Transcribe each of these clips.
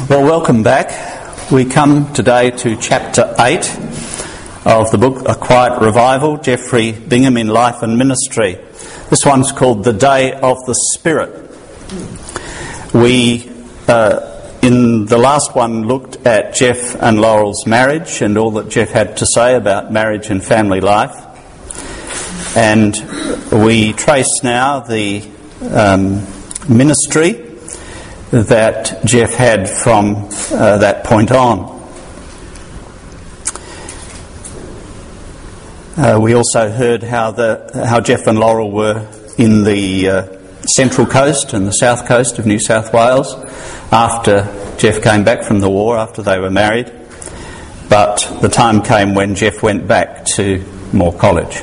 Well, welcome back. We come today to chapter 8 of the book A Quiet Revival, Geoffrey Bingham in Life and Ministry. This one's called The Day of the Spirit. We, in the last one, looked at Jeff and Laurel's marriage and all that Jeff had to say about marriage and family life. And we trace now the ministry that Jeff had from that point on. We also heard how Jeff and Laurel were in the Central Coast and the South Coast of New South Wales after Jeff came back from the war, after they were married. But the time came when Jeff went back to Moore College.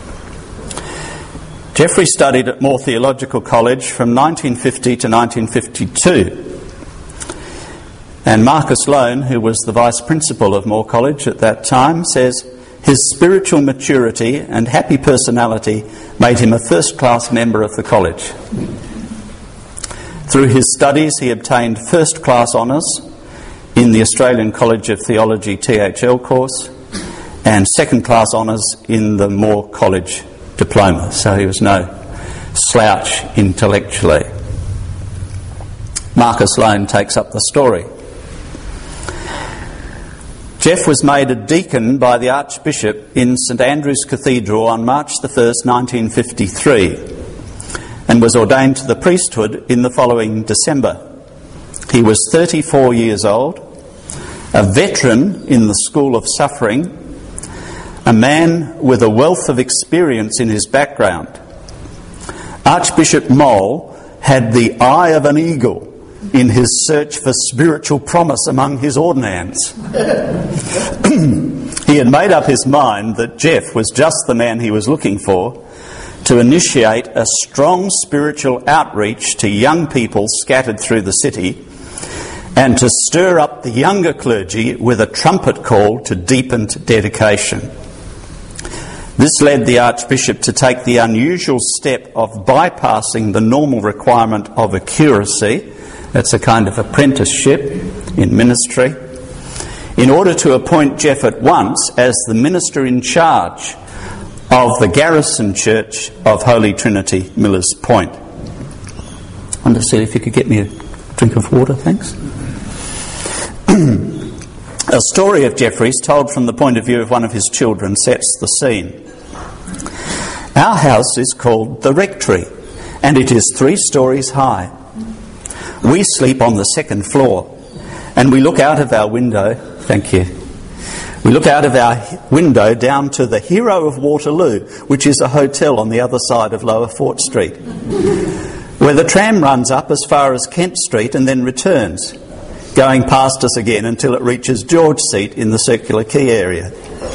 Geoffrey studied at Moore Theological College from 1950 to 1952. And Marcus Lone, who was the Vice Principal of Moore College at that time, says his spiritual maturity and happy personality made him a first-class member of the college. Through his studies, he obtained first-class honours in the Australian College of Theology THL course and second-class honours in the Moore College diploma, so he was no slouch intellectually. Marcus Lone takes up the story. Jeff was made a deacon by the Archbishop in St Andrew's Cathedral on March the 1st, 1953, and was ordained to the priesthood in the following December. He was 34 years old, a veteran in the school of suffering, a man with a wealth of experience in his background. Archbishop Mole had the eye of an eagle in his search for spiritual promise among his ordinands. He had made up his mind that Jeff was just the man he was looking for to initiate a strong spiritual outreach to young people scattered through the city and to stir up the younger clergy with a trumpet call to deepened dedication. This led the Archbishop to take the unusual step of bypassing the normal requirement of a curacy, that's a kind of apprenticeship in ministry, in order to appoint Jeff at once as the minister in charge of the Garrison Church of Holy Trinity, Millers Point. I wonder, see if you could get me a drink of water, thanks. A story of Geoffrey's, told from the point of view of one of his children, sets the scene. Our house is called the Rectory, and it is 3 stories high. We sleep on the 2nd floor, and we look out of our window, thank you, we look out of our window down to the Hero of Waterloo, which is a hotel on the other side of Lower Fort Street, where the tram runs up as far as Kent Street and then returns, going past us again until it reaches George Street in the Circular Quay area.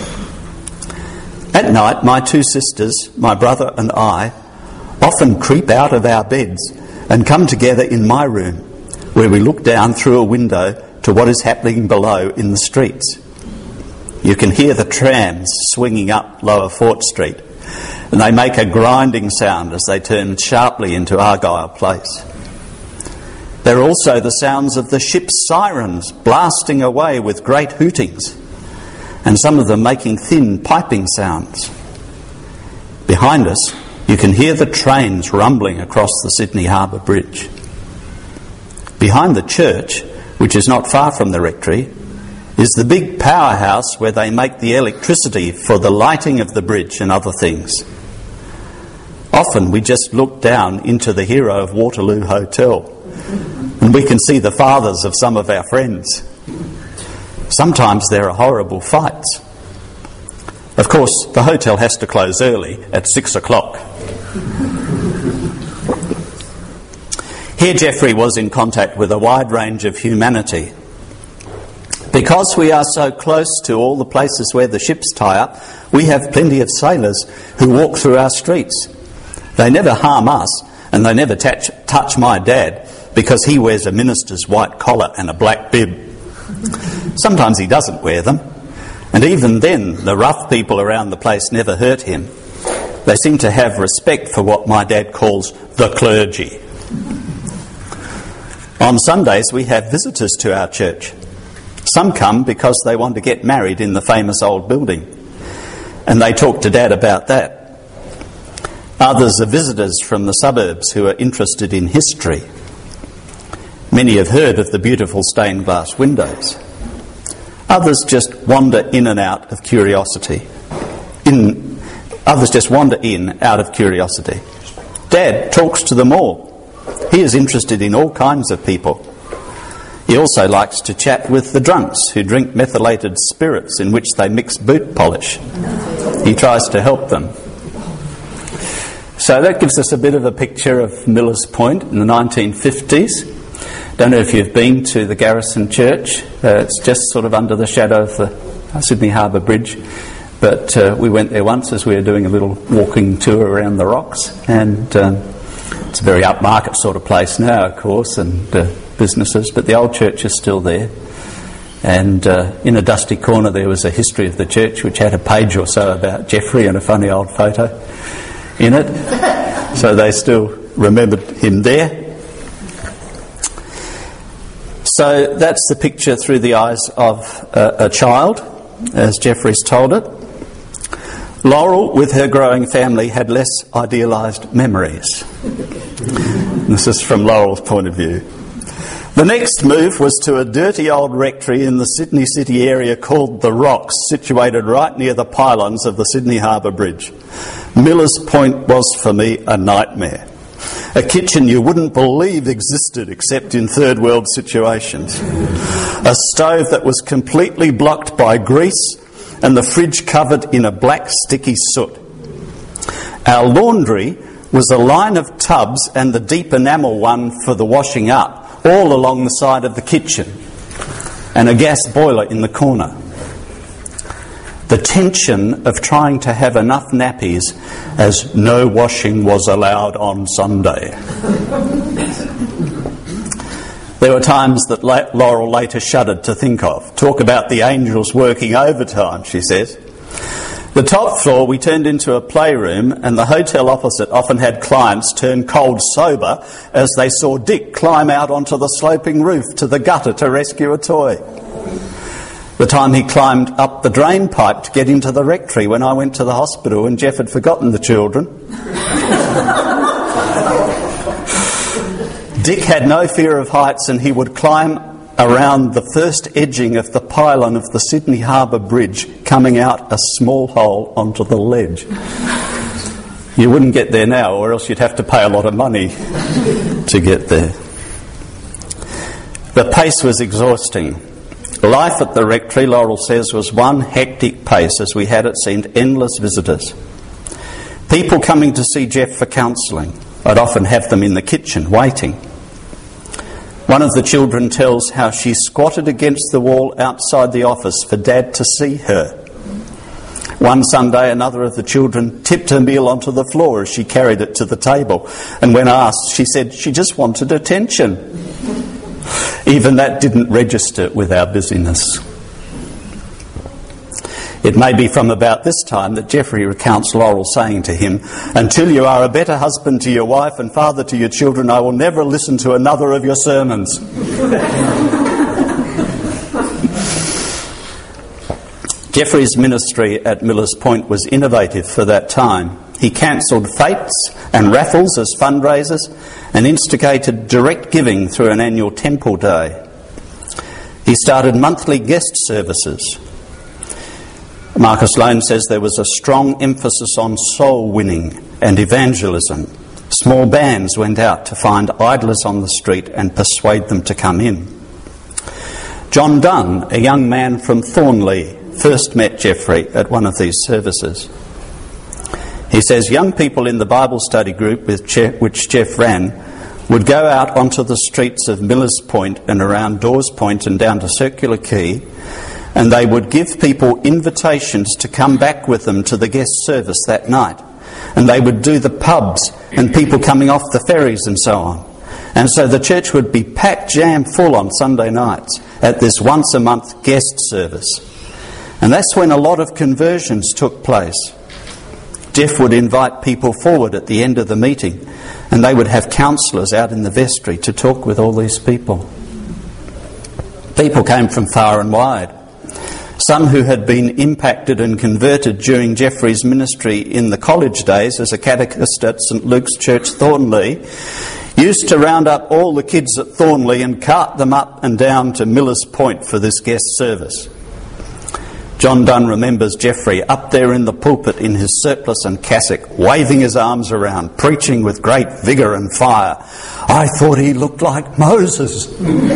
At night, my 2 sisters, my brother and I, often creep out of our beds and come together in my room, where we look down through a window to what is happening below in the streets. You can hear the trams swinging up Lower Fort Street, and they make a grinding sound as they turn sharply into Argyle Place. There are also the sounds of the ship's sirens blasting away with great hootings, and some of them making thin piping sounds. Behind us, you can hear the trains rumbling across the Sydney Harbour Bridge. Behind the church, which is not far from the Rectory, is the big powerhouse where they make the electricity for the lighting of the bridge and other things. Often we just look down into the Hero of Waterloo Hotel, and we can see the fathers of some of our friends. Sometimes there are horrible fights. Of course, the hotel has to close early at 6 o'clock. Here Geoffrey was in contact with a wide range of humanity. Because we are so close to all the places where the ships tie up, we have plenty of sailors who walk through our streets. They never harm us, and they never touch my dad, because he wears a minister's white collar and a black bib. Sometimes he doesn't wear them, and even then the rough people around the place never hurt him. They seem to have respect for what my dad calls the clergy. On Sundays we have visitors to our church. Some come because they want to get married in the famous old building, and they talk to Dad about that. Others are visitors from the suburbs who are interested in history. Many have heard of the beautiful stained glass windows. Others just wander in and out of curiosity. Others just wander in out of curiosity. Dad talks to them all. He is interested in all kinds of people. He also likes to chat with the drunks who drink methylated spirits in which they mix boot polish. He tries to help them. So that gives us a bit of a picture of Millers Point in the 1950s. Don't know if you've been to the Garrison Church. It's just sort of under the shadow of the Sydney Harbour Bridge. But we went there once as we were doing a little walking tour around the rocks. And it's a very upmarket sort of place now, of course, and businesses. But the old church is still there. And in a dusty corner there was a history of the church which had a page or so about Geoffrey and a funny old photo in it. So they still remembered him there. So that's the picture through the eyes of a child, as Geoffrey's told it. Laurel, with her growing family, had less idealised memories. This is from Laurel's point of view. The next move was to a dirty old rectory in the Sydney City area called The Rocks, situated right near the pylons of the Sydney Harbour Bridge. Millers Point was for me a nightmare. A kitchen you wouldn't believe existed except in third world situations. A stove that was completely blocked by grease and the fridge covered in a black sticky soot. Our laundry was a line of tubs and the deep enamel one for the washing up, all along the side of the kitchen, and a gas boiler in the corner. The tension of trying to have enough nappies as no washing was allowed on Sunday. There were times that Laurel later shuddered to think of. Talk about the angels working overtime, she says. The top floor we turned into a playroom, and the hotel opposite often had clients turn cold sober as they saw Dick climb out onto the sloping roof to the gutter to rescue a toy. The time he climbed up the drain pipe to get into the rectory when I went to the hospital and Jeff had forgotten the children. Dick had no fear of heights, and he would climb around the first edging of the pylon of the Sydney Harbour Bridge, coming out a small hole onto the ledge. You wouldn't get there now, or else you'd have to pay a lot of money to get there. The pace was exhausting. Life at the rectory, Laurel says, was one hectic pace. As we had, it seemed endless visitors. People coming to see Jeff for counselling. I'd often have them in the kitchen waiting. One of the children tells how she squatted against the wall outside the office for Dad to see her. One Sunday, another of the children tipped her meal onto the floor as she carried it to the table. And when asked, she said she just wanted attention. Even that didn't register with our busyness. It may be from about this time that Geoffrey recounts Laurel saying to him, "Until you are a better husband to your wife and father to your children, I will never listen to another of your sermons." Geoffrey's ministry at Millers Point was innovative for that time. He cancelled fetes and raffles as fundraisers and instigated direct giving through an annual temple day. He started monthly guest services. Marcus Lone says there was a strong emphasis on soul winning and evangelism. Small bands went out to find idlers on the street and persuade them to come in. John Dunn, a young man from Thornley, first met Geoffrey at one of these services. He says young people in the Bible study group which Jeff ran would go out onto the streets of Millers Point and around Dawes Point and down to Circular Quay, and they would give people invitations to come back with them to the guest service that night. And they would do the pubs and people coming off the ferries and so on. And so the church would be packed jam full on Sunday nights at this once a month guest service. And that's when a lot of conversions took place. Jeff would invite people forward at the end of the meeting, and they would have counsellors out in the vestry to talk with all these people. People came from far and wide. Some who had been impacted and converted during Geoffrey's ministry in the college days as a catechist at St Luke's Church, Thornley, used to round up all the kids at Thornley and cart them up and down to Millers Point for this guest service. John Dunn remembers Geoffrey up there in the pulpit in his surplice and cassock, waving his arms around, preaching with great vigour and fire. I thought he looked like Moses.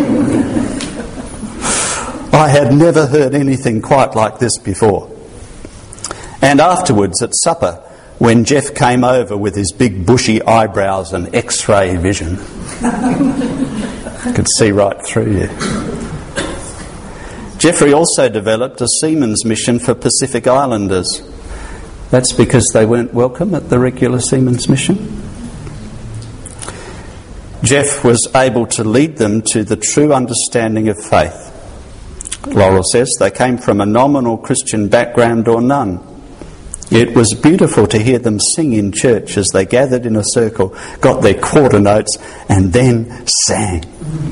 I had never heard anything quite like this before. And afterwards at supper, when Jeff came over with his big bushy eyebrows and X-ray vision, I could see right through you. Geoffrey also developed a seamen's mission for Pacific Islanders. That's because they weren't welcome at the regular seamen's mission. Jeff was able to lead them to the true understanding of faith. Laurel says they came from a nominal Christian background or none. It was beautiful to hear them sing in church as they gathered in a circle, got their quarter notes, and then sang.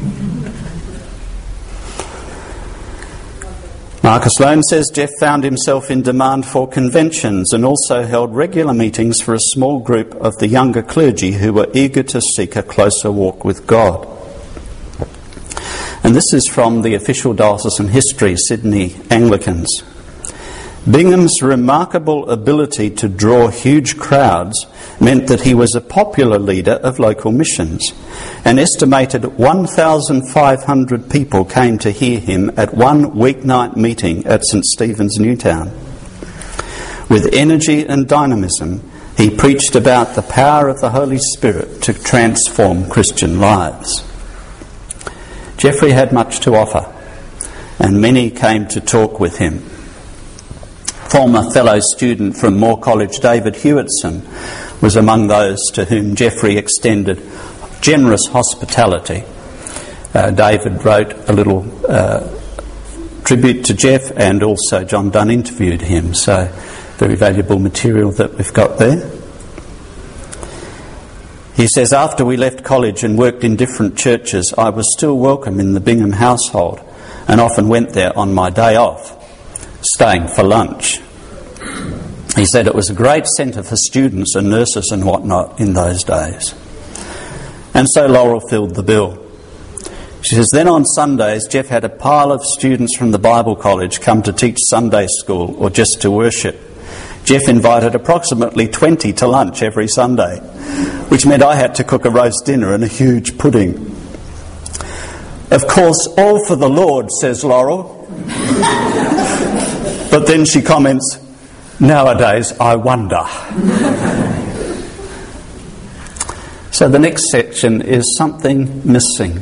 Marcus Lone says Jeff found himself in demand for conventions and also held regular meetings for a small group of the younger clergy who were eager to seek a closer walk with God. And this is from the Official Diocesan History, Sydney Anglicans. Bingham's remarkable ability to draw huge crowds meant that he was a popular leader of local missions. An estimated 1,500 people came to hear him at one weeknight meeting at St Stephen's, Newtown. With energy and dynamism, he preached about the power of the Holy Spirit to transform Christian lives. Geoffrey had much to offer, and many came to talk with him. Former fellow student from Moore College, David Hewitson, was among those to whom Geoffrey extended generous hospitality. David wrote a little tribute to Jeff, and also John Dunn interviewed him, so very valuable material that we've got there. He says, after we left college and worked in different churches, I was still welcome in the Bingham household and often went there on my day off, staying for lunch. He said it was a great centre for students and nurses and whatnot in those days. And so Laurel filled the bill. She says, then on Sundays, Jeff had a pile of students from the Bible college come to teach Sunday school or just to worship. Jeff invited approximately 20 to lunch every Sunday, which meant I had to cook a roast dinner and a huge pudding. Of course, all for the Lord, says Laurel. But then she comments, nowadays I wonder. So the next section is something missing.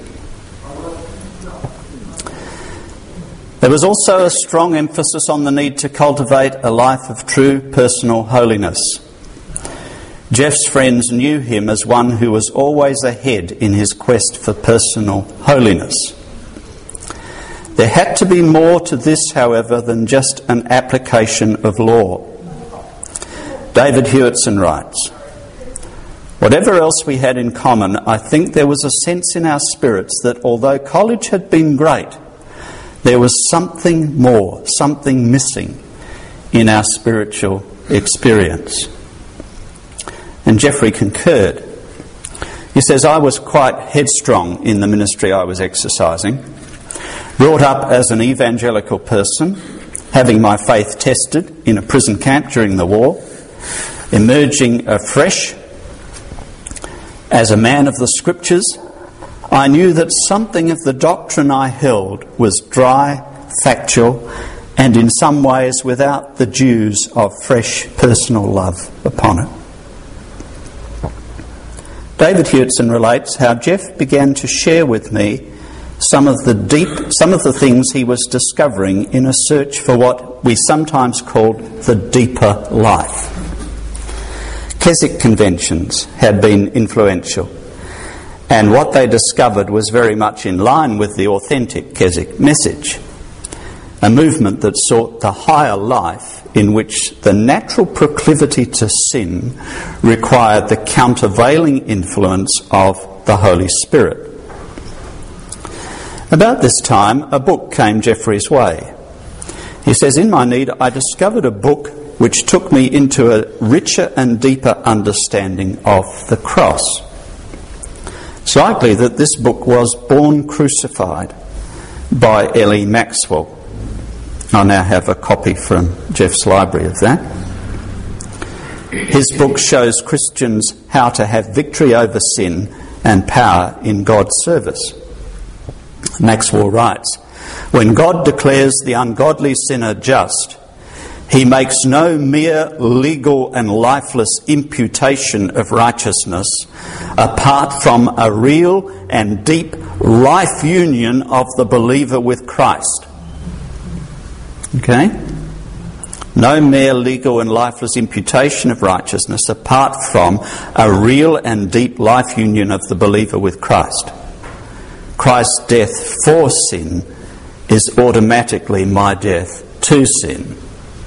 There was also a strong emphasis on the need to cultivate a life of true personal holiness. Jeff's friends knew him as one who was always ahead in his quest for personal holiness. There had to be more to this, however, than just an application of law. David Hewitson writes, whatever else we had in common, I think there was a sense in our spirits that although college had been great, there was something more, something missing in our spiritual experience. And Geoffrey concurred. He says, I was quite headstrong in the ministry I was exercising, brought up as an evangelical person, having my faith tested in a prison camp during the war, emerging afresh as a man of the Scriptures. I knew that something of the doctrine I held was dry, factual, and in some ways without the dews of fresh personal love upon it. David Hewitson relates how Jeff began to share with me some of the things he was discovering in a search for what we sometimes called the deeper life. Keswick conventions had been influential, and what they discovered was very much in line with the authentic Keswick message. a movement that sought the higher life in which the natural proclivity to sin required the countervailing influence of the Holy Spirit. About this time, a book came Geoffrey's way. He says, "In my need, I discovered a book which took me into a richer and deeper understanding of the cross." It's likely that this book was Born Crucified by L.E. Maxwell. I now have a copy from Jeff's library of that. His book shows Christians how to have victory over sin and power in God's service. Maxwell writes, "When God declares the ungodly sinner just, he makes no mere legal and lifeless imputation of righteousness apart from a real and deep life union of the believer with Christ." Okay? No mere legal and lifeless imputation of righteousness apart from a real and deep life union of the believer with Christ. Christ's death for sin is automatically my death to sin.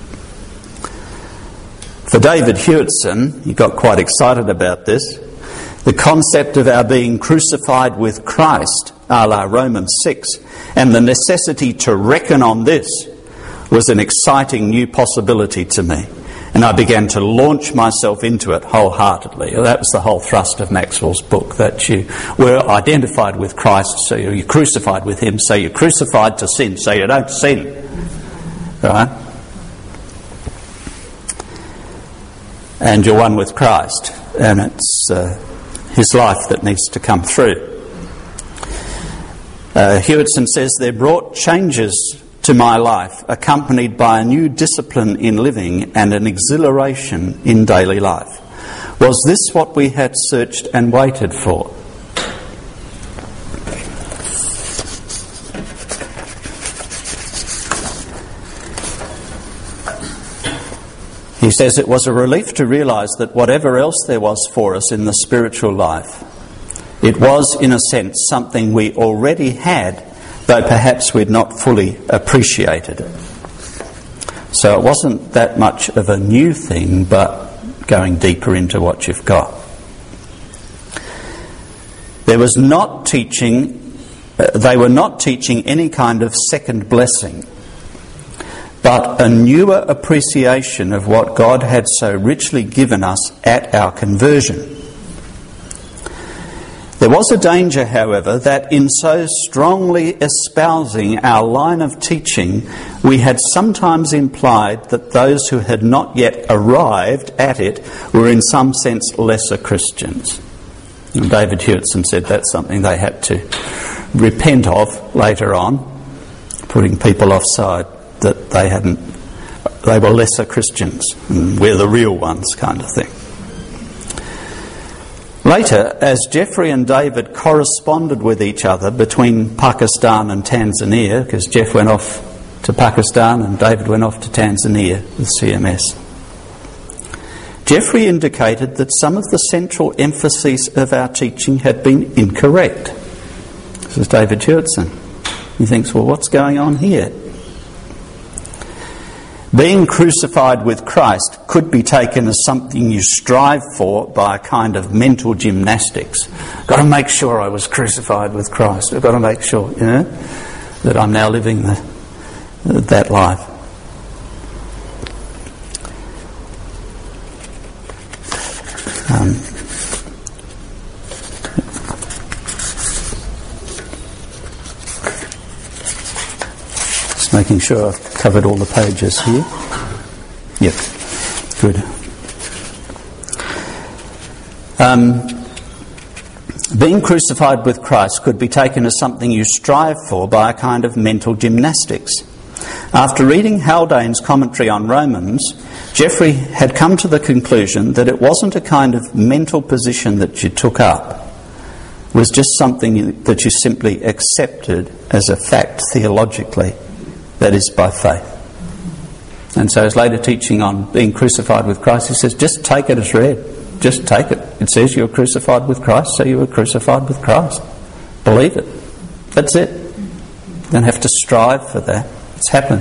For David Hewitson, he got quite excited about this, the concept of our being crucified with Christ, a la Romans 6, and the necessity to reckon on this was an exciting new possibility to me. And I began to launch myself into it wholeheartedly. That was the whole thrust of Maxwell's book, that you were identified with Christ, so you're crucified with him, so you're crucified to sin, so you don't sin. Right? And you're one with Christ, and it's his life that needs to come through. Hewitson says, "There brought changes to my life, accompanied by a new discipline in living and an exhilaration in daily life. Was this what we had searched and waited for?" He says, "It was a relief to realise that whatever else there was for us in the spiritual life, it was, in a sense, something we already had, though perhaps we'd not fully appreciated it." So it wasn't that much of a new thing, but going deeper into what you've got. They were not teaching any kind of second blessing, but a newer appreciation of what God had so richly given us at our conversion. There was a danger, however, that in so strongly espousing our line of teaching, we had sometimes implied that those who had not yet arrived at it were in some sense lesser Christians. And David Hewitson said that's something they had to repent of later on, putting people offside, that they were lesser Christians, and we're the real ones kind of thing. Later, as Geoffrey and David corresponded with each other between Pakistan and Tanzania, because Jeff went off to Pakistan and David went off to Tanzania with CMS, Geoffrey indicated that some of the central emphases of our teaching had been incorrect. This is David Hewitson. He thinks, well, what's going on here? Being crucified with Christ could be taken as something you strive for by a kind of mental gymnastics. Got to make sure I was crucified with Christ. I've got to make sure, that I'm now living that life. Just making sure I've covered all the pages here. Yep, good. Being crucified with Christ could be taken as something you strive for by a kind of mental gymnastics. After reading Haldane's commentary on Romans, Geoffrey had come to the conclusion that it wasn't a kind of mental position that you took up. It was just something that you simply accepted as a fact theologically, that is by faith. And so his later teaching on being crucified with Christ, he says, just take it as read. Just take it. It says you were crucified with Christ, so you were crucified with Christ. Believe it. That's it. You don't have to strive for that. It's happened.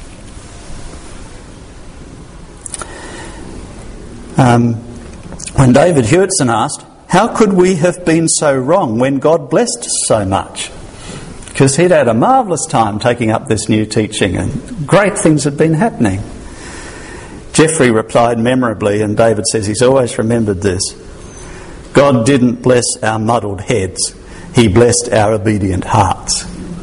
When David Hewitson asked, how could we have been so wrong when God blessed us so much? Because he'd had a marvellous time taking up this new teaching and great things had been happening. Geoffrey replied memorably, and David says he's always remembered this: God didn't bless our muddled heads, he blessed our obedient hearts.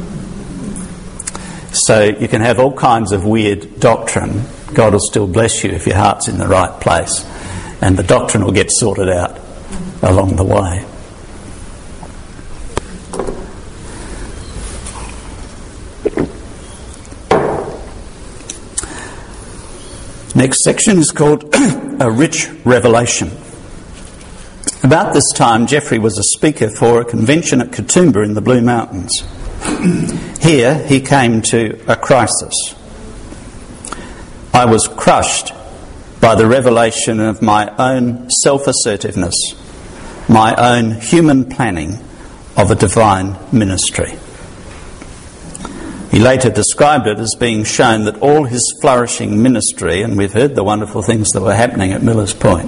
So you can have all kinds of weird doctrine. God will still bless you if your heart's in the right place, and the doctrine will get sorted out along the way. Next section is called A Rich Revelation. About this time, Geoffrey was a speaker for a convention at Katoomba in the Blue Mountains. Here he came to a crisis. I was crushed by the revelation of my own self-assertiveness, my own human planning of a divine ministry. He later described it as being shown that all his flourishing ministry, and we've heard the wonderful things that were happening at Millers Point,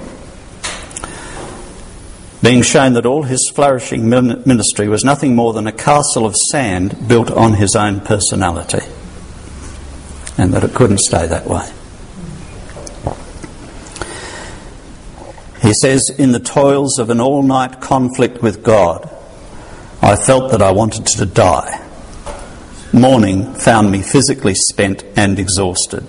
being shown that all his flourishing ministry was nothing more than a castle of sand built on his own personality, and that it couldn't stay that way. He says, in the toils of an all-night conflict with God, I felt that I wanted to die. Morning found me physically spent and exhausted.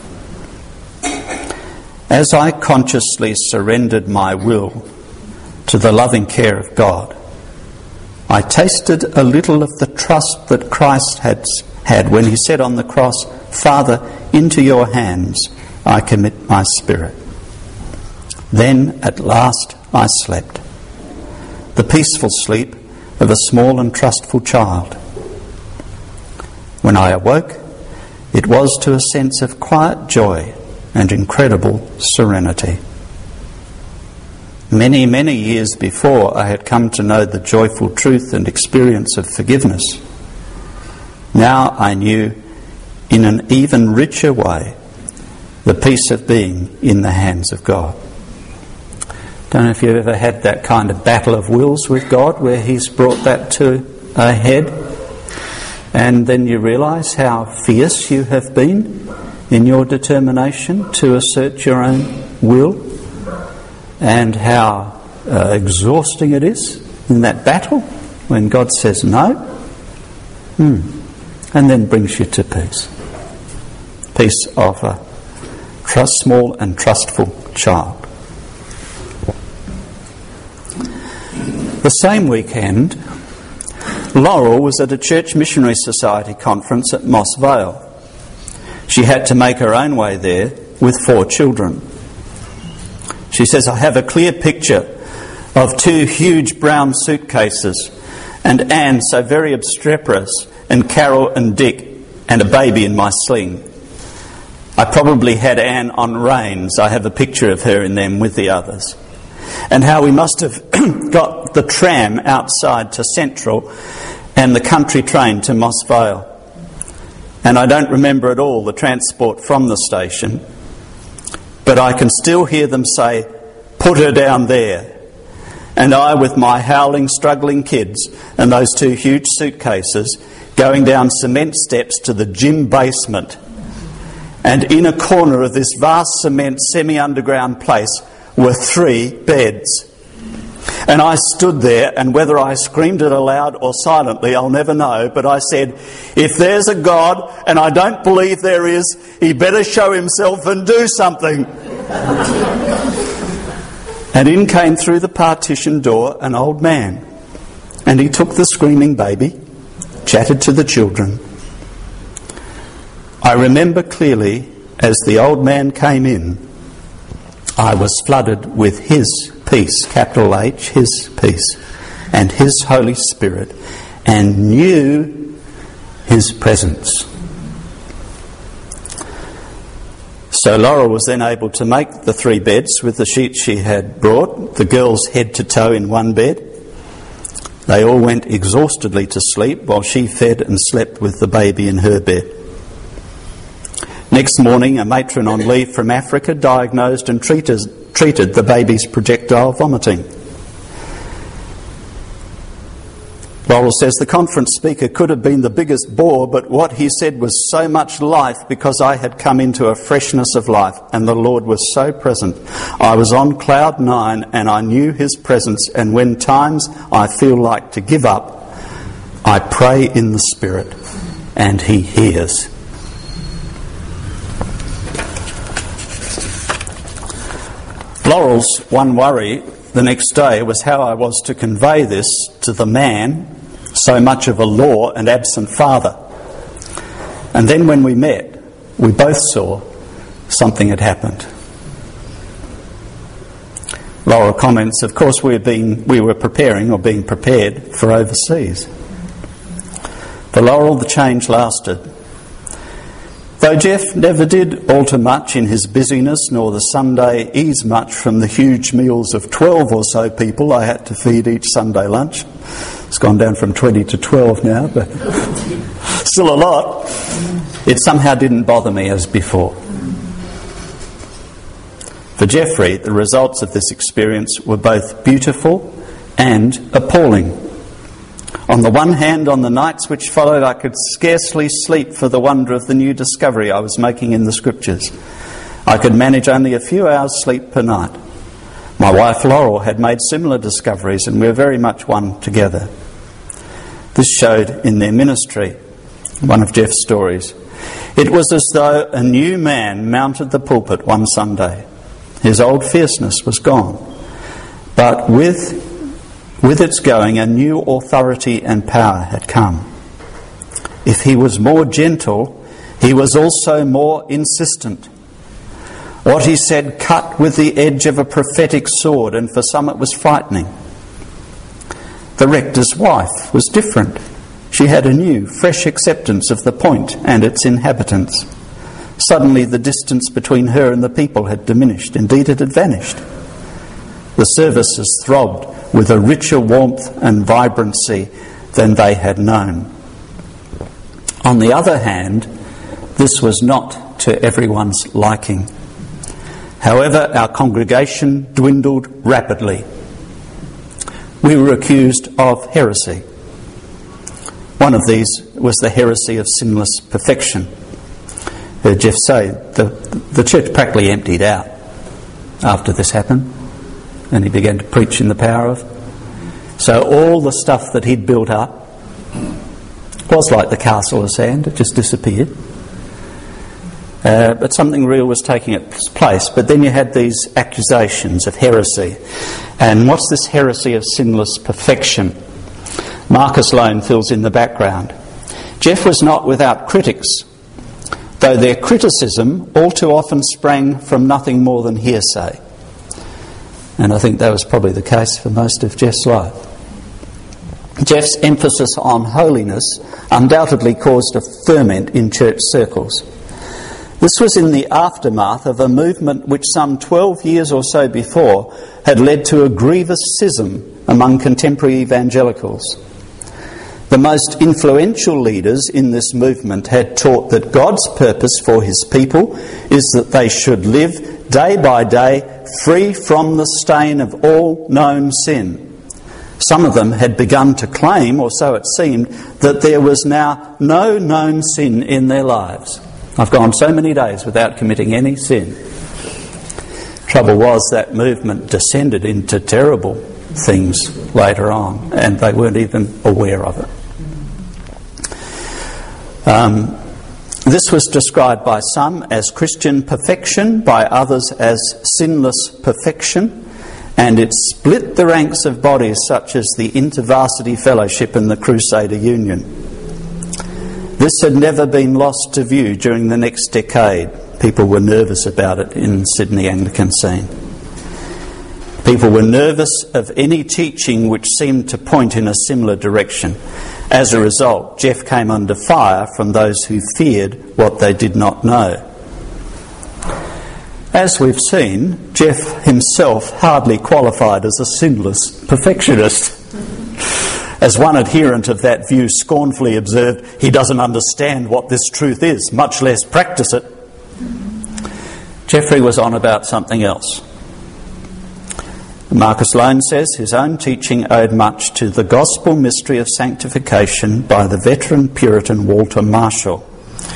As I consciously surrendered my will to the loving care of God, I tasted a little of the trust that Christ had when he said on the cross, Father, into your hands I commit my spirit. Then at last I slept, the peaceful sleep of a small and trustful child. When I awoke, it was to a sense of quiet joy and incredible serenity. Many, many years before, I had come to know the joyful truth and experience of forgiveness. Now I knew, in an even richer way, the peace of being in the hands of God. Don't know if you've ever had that kind of battle of wills with God, where he's brought that to a head, and then you realise how fierce you have been in your determination to assert your own will, and how exhausting it is in that battle when God says no, and then brings you to peace. Peace of a small and trustful child. The same weekend, Laurel was at a Church Missionary Society conference at Moss Vale. She had to make her own way there with 4 children. She says, I have a clear picture of 2 huge brown suitcases, and Anne so very obstreperous, and Carol and Dick, and a baby in my sling. I probably had Anne on reins. I have a picture of her in them with the others. And how we must have got the tram outside to Central and the country train to Moss Vale. And I don't remember at all the transport from the station, but I can still hear them say, put her down there. And I, with my howling, struggling kids and those 2 huge suitcases, going down cement steps to the gym basement. And in a corner of this vast cement semi-underground place were 3 beds. And I stood there, and whether I screamed it aloud or silently, I'll never know, but I said, if there's a God, and I don't believe there is, he better show himself and do something. And in came through the partition door an old man, and he took the screaming baby, chatted to the children. I remember clearly, as the old man came in, I was flooded with his peace, capital H, his peace, and his Holy Spirit, and knew his presence. So Laura was then able to make the 3 beds with the sheets she had brought, the girls head to toe in one bed. They all went exhaustedly to sleep while she fed and slept with the baby in her bed. Next morning, a matron on leave from Africa diagnosed and treated the baby's projectile vomiting. Laurel says, the conference speaker could have been the biggest bore, but what he said was so much life because I had come into a freshness of life and the Lord was so present. I was on cloud 9 and I knew his presence, and when times I feel like to give up, I pray in the Spirit and he hears. Laurel's one worry the next day was how I was to convey this to the man, so much of a law and absent father. And then when we met, we both saw something had happened. Laurel comments, of course we were preparing or being prepared for overseas. For Laurel, the change lasted. Though Jeff never did alter much in his busyness, nor the Sunday ease much from the huge meals of 12 or so people I had to feed each Sunday lunch. It's gone down from 20 to 12 now, but still a lot. It somehow didn't bother me as before. For Jeffrey, the results of this experience were both beautiful and appalling. On the one hand, on the nights which followed, I could scarcely sleep for the wonder of the new discovery I was making in the Scriptures. I could manage only a few hours' sleep per night. My wife Laurel had made similar discoveries, and we were very much one together. This showed in their ministry, one of Jeff's stories. It was as though a new man mounted the pulpit one Sunday. His old fierceness was gone, but with its going, a new authority and power had come. If he was more gentle, he was also more insistent. What he said cut with the edge of a prophetic sword, and for some it was frightening. The rector's wife was different. She had a new, fresh acceptance of the point and its inhabitants. Suddenly the distance between her and the people had diminished. Indeed, it had vanished. The services throbbed with a richer warmth and vibrancy than they had known. On the other hand, this was not to everyone's liking. However, our congregation dwindled rapidly. We were accused of heresy. One of these was the heresy of sinless perfection. Heard Jeff say the church practically emptied out after this happened, and he began to preach in the power of. So all the stuff that he'd built up was like the castle of sand. It just disappeared. But something real was taking its place. But then you had these accusations of heresy. And what's this heresy of sinless perfection? Marcus Lone fills in the background. Jeff was not without critics, though their criticism all too often sprang from nothing more than hearsay. And I think that was probably the case for most of Jeff's life. Jeff's emphasis on holiness undoubtedly caused a ferment in church circles. This was in the aftermath of a movement which some 12 years or so before had led to a grievous schism among contemporary evangelicals. The most influential leaders in this movement had taught that God's purpose for his people is that they should live day by day free from the stain of all known sin. Some of them had begun to claim, or so it seemed, that there was now no known sin in their lives. I've gone so many days without committing any sin. Trouble was that movement descended into terrible things later on, and they weren't even aware of it. This was described by some as Christian perfection, by others as sinless perfection, and it split the ranks of bodies such as the InterVarsity Fellowship and the Crusader Union. This had never been lost to view during the next decade. People were nervous about it in Sydney Anglican scene. People were nervous of any teaching which seemed to point in a similar direction. As a result, Jeff came under fire from those who feared what they did not know. As we've seen, Jeff himself hardly qualified as a sinless perfectionist. As one adherent of that view scornfully observed, he doesn't understand what this truth is, much less practice it. Geoffrey was on about something else. Marcus Lone says his own teaching owed much to the gospel mystery of sanctification by the veteran Puritan Walter Marshall.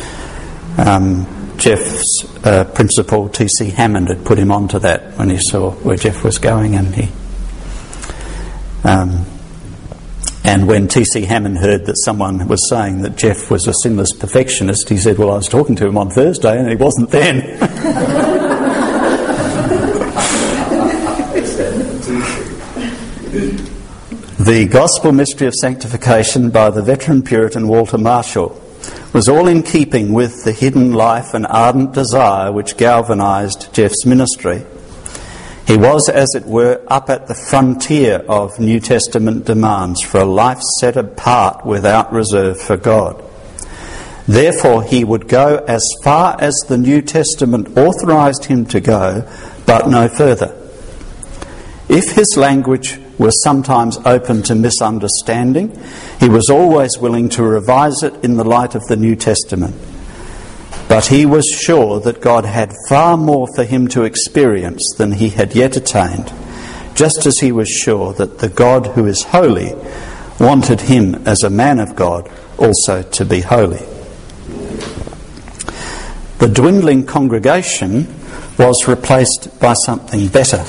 Jeff's principal, T.C. Hammond, had put him onto that when he saw where Jeff was going, and when T.C. Hammond heard that someone was saying that Jeff was a sinless perfectionist, he said, well, I was talking to him on Thursday and he wasn't then. The gospel mystery of sanctification by the veteran Puritan Walter Marshall was all in keeping with the hidden life and ardent desire which galvanised Jeff's ministry. He was, as it were, up at the frontier of New Testament demands for a life set apart without reserve for God. Therefore, he would go as far as the New Testament authorised him to go, but no further. If his language was sometimes open to misunderstanding, he was always willing to revise it in the light of the New Testament. But he was sure that God had far more for him to experience than he had yet attained, just as he was sure that the God who is holy wanted him as a man of God also to be holy. The dwindling congregation was replaced by something better.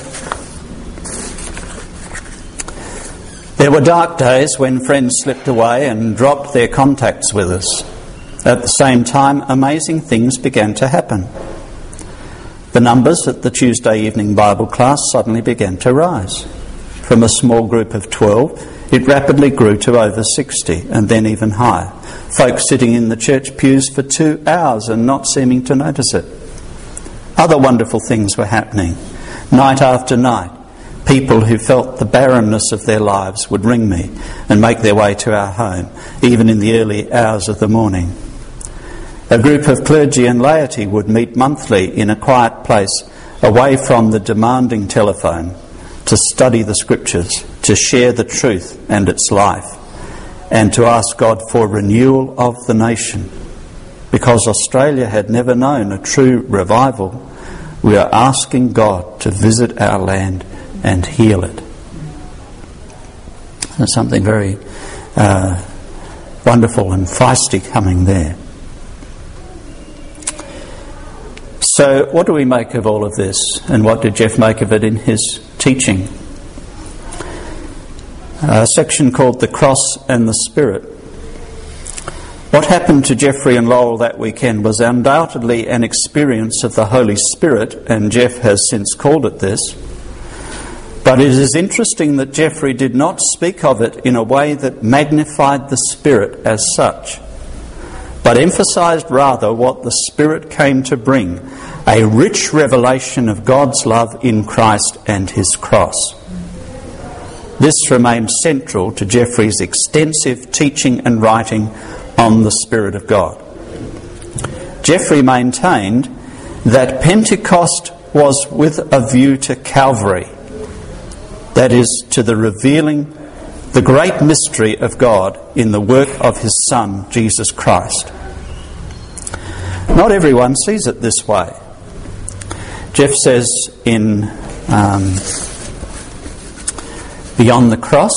There were dark days when friends slipped away and dropped their contacts with us. At the same time, amazing things began to happen. The numbers at the Tuesday evening Bible class suddenly began to rise. From a small group of 12, it rapidly grew to over 60, and then even higher. Folks sitting in the church pews for 2 hours and not seeming to notice it. Other wonderful things were happening. Night after night, people who felt the barrenness of their lives would ring me and make their way to our home, even in the early hours of the morning. A group of clergy and laity would meet monthly in a quiet place away from the demanding telephone to study the Scriptures, to share the truth and its life, and to ask God for renewal of the nation. Because Australia had never known a true revival, we are asking God to visit our land and heal it. There's something very wonderful and feisty coming there. So what do we make of all of this, and what did Jeff make of it in his teaching? A section called The Cross and the Spirit. What happened to Geoffrey and Laurel that weekend was undoubtedly an experience of the Holy Spirit, and Jeff has since called it this. But it is interesting that Geoffrey did not speak of it in a way that magnified the Spirit as such, but emphasised rather what the Spirit came to bring, a rich revelation of God's love in Christ and his cross. This remained central to Geoffrey's extensive teaching and writing on the Spirit of God. Geoffrey maintained that Pentecost was with a view to Calvary, that is, to the revealing the great mystery of God in the work of his Son, Jesus Christ. Not everyone sees it this way. Jeff says in Beyond the Cross,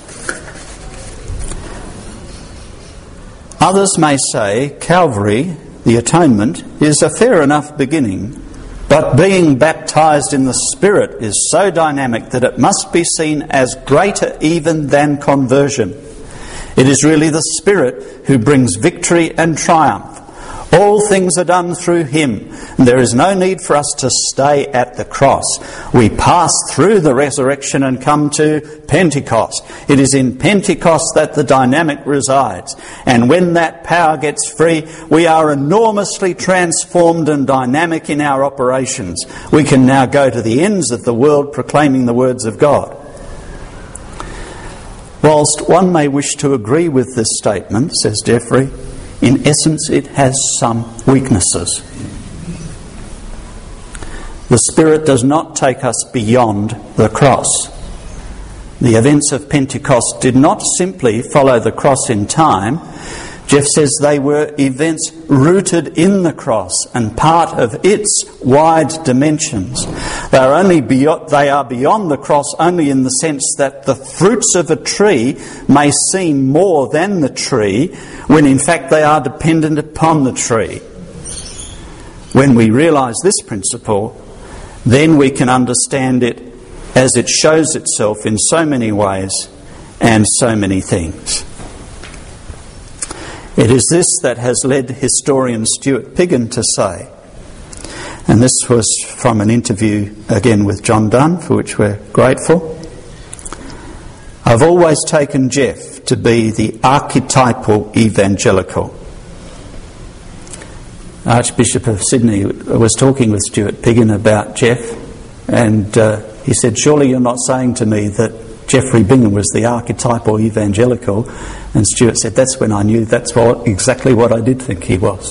others may say Calvary, the atonement, is a fair enough beginning, but being baptised in the Spirit is so dynamic that it must be seen as greater even than conversion. It is really the Spirit who brings victory and triumph. All things are done through him. And there is no need for us to stay at the cross. We pass through the resurrection and come to Pentecost. It is in Pentecost that the dynamic resides. And when that power gets free, we are enormously transformed and dynamic in our operations. We can now go to the ends of the world proclaiming the words of God. Whilst one may wish to agree with this statement, says Geoffrey, in essence it has some weaknesses. The Spirit does not take us beyond the cross. The events of Pentecost did not simply follow the cross in time, Jeff says they were events rooted in the cross and part of its wide dimensions. They are beyond the cross only in the sense that the fruits of a tree may seem more than the tree, when in fact they are dependent upon the tree. When we realise this principle, then we can understand it as it shows itself in so many ways and so many things. It is this that has led historian Stuart Piggin to say, and this was from an interview again with John Donne, for which we're grateful, "I've always taken Jeff to be the archetypal evangelical." Archbishop of Sydney was talking with Stuart Piggin about Jeff, and he said, "Surely you're not saying to me that Geoffrey Bingham was the archetypal evangelical?" And Stuart said, "That's when I knew that's exactly what I did think he was."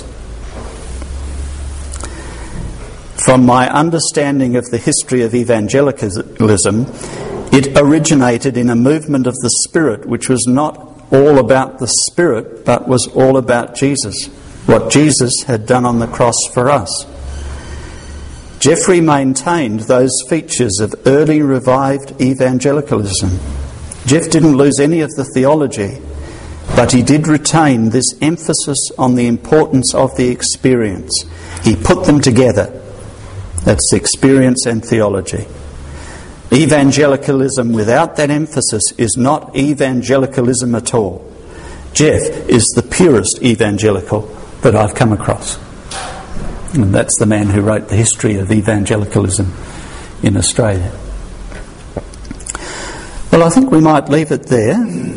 From my understanding of the history of evangelicalism, it originated in a movement of the Spirit which was not all about the Spirit, but was all about Jesus, what Jesus had done on the cross for us. Geoffrey maintained those features of early revived evangelicalism. Jeff didn't lose any of the theology, but he did retain this emphasis on the importance of the experience. He put them together. That's experience and theology. Evangelicalism without that emphasis is not evangelicalism at all. Jeff is the purest evangelical that I've come across. And that's the man who wrote the history of evangelicalism in Australia. Well, I think we might leave it there.